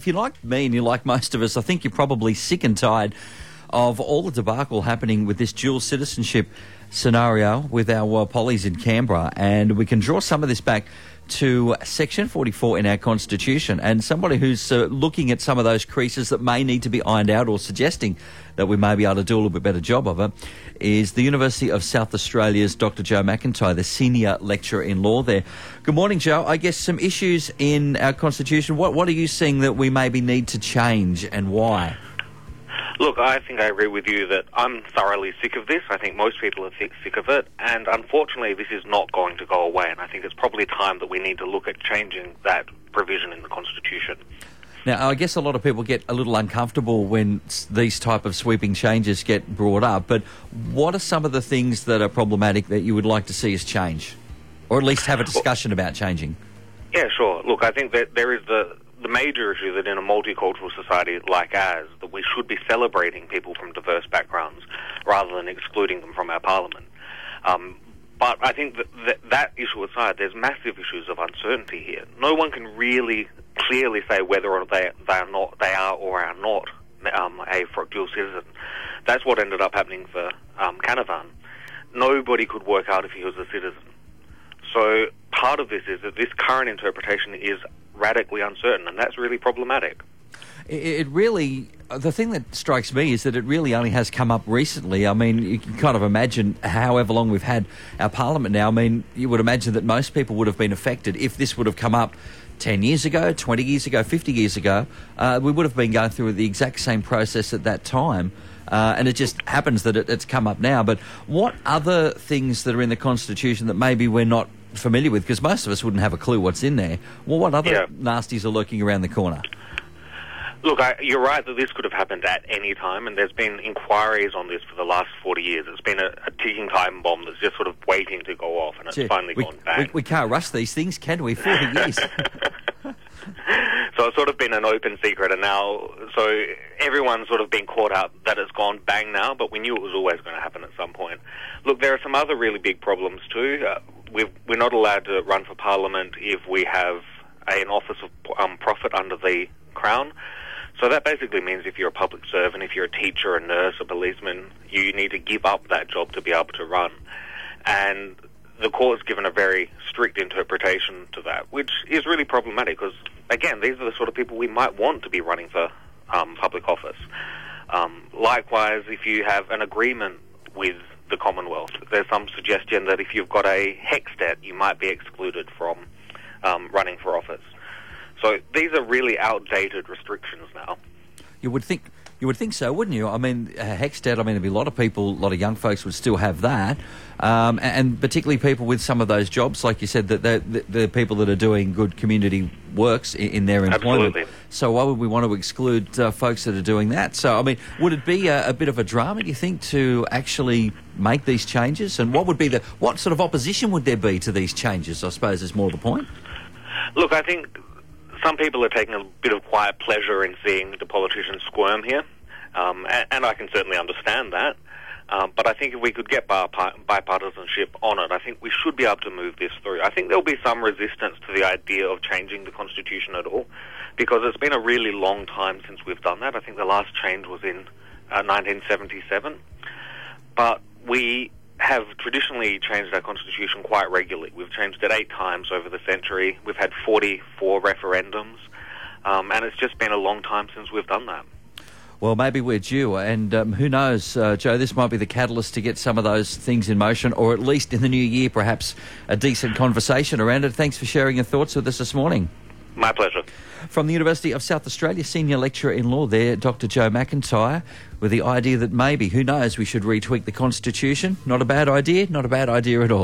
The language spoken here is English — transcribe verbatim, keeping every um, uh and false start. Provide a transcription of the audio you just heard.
If you're like me and you're like most of us, I think you're probably sick and tired of all the debacle happening with this dual citizenship scenario with our uh, pollies in Canberra. And we can draw some of this back to Section forty-four in our Constitution. And somebody who's uh, looking at some of those creases that may need to be ironed out, or suggesting that we may be able to do a little bit better job of it, is the University of South Australia's Doctor Joe McIntyre, the Senior Lecturer in Law there. Good morning, Joe. I guess some issues in our Constitution. What, what are you seeing that we maybe need to change, and why? Look, I think I agree with you that I'm thoroughly sick of this. I think most people are sick, sick of it, and unfortunately this is not going to go away, and I think it's probably time that we need to look at changing that provision in the Constitution. Now, I guess a lot of people get a little uncomfortable when these type of sweeping changes get brought up, but what are some of the things that are problematic that you would like to see us change? Or at least have a discussion well, about changing? Yeah, sure. Look, I think that there is the... The major issue that in a multicultural society like ours, that we should be celebrating people from diverse backgrounds rather than excluding them from our parliament. Um, but I think that, that that issue aside, there's massive issues of uncertainty here. No one can really clearly say whether or they they are not they are or are not um, a dual citizen. That's what ended up happening for um, Canavan. Nobody could work out if he was a citizen. So part of this is that this current interpretation is radically uncertain, and that's really problematic. It really, the thing that strikes me is that it really only has come up recently. I mean, you can kind of imagine however long we've had our parliament now. I mean, you would imagine that most people would have been affected if this would have come up ten years ago, twenty years ago, fifty years ago. Uh, we would have been going through the exact same process at that time. Uh, and it just happens that it, it's come up now. But what other things that are in the Constitution that maybe we're not familiar with, because most of us wouldn't have a clue what's in there? Well, what other yeah. nasties are lurking around the corner? Look, I, you're right that this could have happened at any time, and there's been inquiries on this for the last forty years. It's been a, a ticking time bomb that's just sort of waiting to go off, and it's Gee, finally we, gone bang. We, we can't rush these things, can we? forty years. So it's sort of been an open secret, and now, so everyone's sort of been caught out that it's gone bang now, but we knew it was always going to happen at some point. Look, there are some other really big problems too. Uh, we've, we're not allowed to run for Parliament if we have a, an office of um, profit under the Crown. So that basically means if you're a public servant, if you're a teacher, a nurse, a policeman, you need to give up that job to be able to run. And the court's given a very strict interpretation to that, which is really problematic because, again, these are the sort of people we might want to be running for um, public office. Um, likewise, if you have an agreement with the Commonwealth, there's some suggestion that if you've got a HECS debt, you might be excluded from um, running for office. So these are really outdated restrictions now. You would think you would think so, wouldn't you? I mean, uh, HECS debt, I mean, there'd be a lot of people, a lot of young folks would still have that, um, and, and particularly people with some of those jobs, like you said, that they're, they're people that are doing good community works in, in their employment. Absolutely. So why would we want to exclude uh, folks that are doing that? So, I mean, would it be a, a bit of a drama, do you think, to actually make these changes? And what would be the, what sort of opposition would there be to these changes, I suppose, is more the point? Look, I think some people are taking a bit of quiet pleasure in seeing the politicians squirm here, um, and, and I can certainly understand that. Um, but I think if we could get bipartisanship on it, I think we should be able to move this through. I think there'll be some resistance to the idea of changing the Constitution at all, because it's been a really long time since we've done that. I think the last change was in uh, nineteen seventy-seven. But we have traditionally changed our Constitution quite regularly. We've changed it eight times over the century. We've had forty-four referendums, um, and it's just been a long time since we've done that. Well, maybe we're due, and um, who knows, uh, Joe, this might be the catalyst to get some of those things in motion, or at least in the new year, perhaps a decent conversation around it. Thanks for sharing your thoughts with us this morning. My pleasure. From the University of South Australia, Senior Lecturer in Law there, Doctor Joe McIntyre, with the idea that maybe, who knows, we should retweak the Constitution. Not a bad idea, not a bad idea at all.